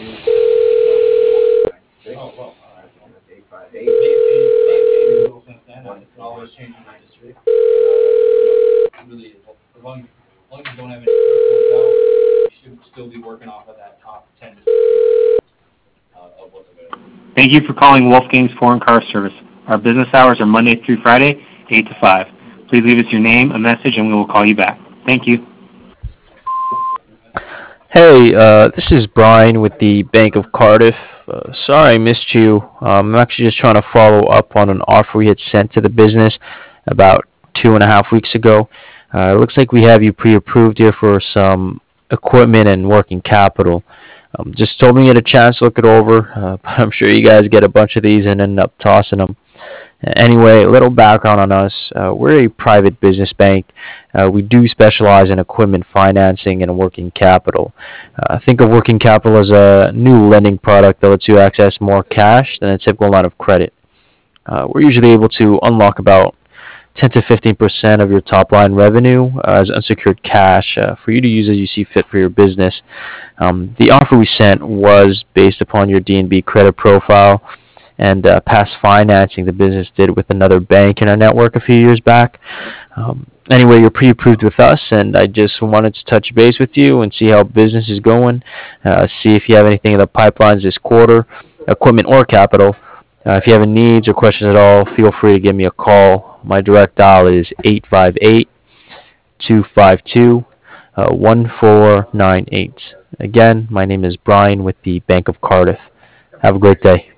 Oh, well, all right. Well, same rule since then. It's always changing industry. Really, as long as you don't have any personal doubt, you should still be working off of that top 10 of what's available. Thank you for calling Wolfgang's Foreign Car Service. Our business hours are Monday through Friday, 8 to 5. Please leave us your name, a message, and we will call you back. Thank you. Hey, this is Brian with the Bank of Cardiff. Sorry I missed you. I'm actually just trying to follow up on an offer we had sent to the business about 2.5 weeks ago. It looks like we have you pre-approved here for some equipment and working capital. Just told me you had a chance to look it over, but I'm sure you guys get a bunch of these and end up tossing them. Anyway, a little background on us. We're a private business bank. We do specialize in equipment financing and working capital. Think of working capital as a new lending product that lets you access more cash than a typical line of credit. We're usually able to unlock about 10 to 15% of your top line revenue as unsecured cash for you to use as you see fit for your business. The offer we sent was based upon your DNB credit profile and past financing the business did with another bank in our network a few years back. Anyway, you're pre-approved with us, and I just wanted to touch base with you and see how business is going. See if you have anything in the pipelines this quarter, equipment or capital. If you have any needs or questions at all, feel free to give me a call. My direct dial is 858 252 1498. Again, my name is Brian with the Bank of Cardiff. Have a great day.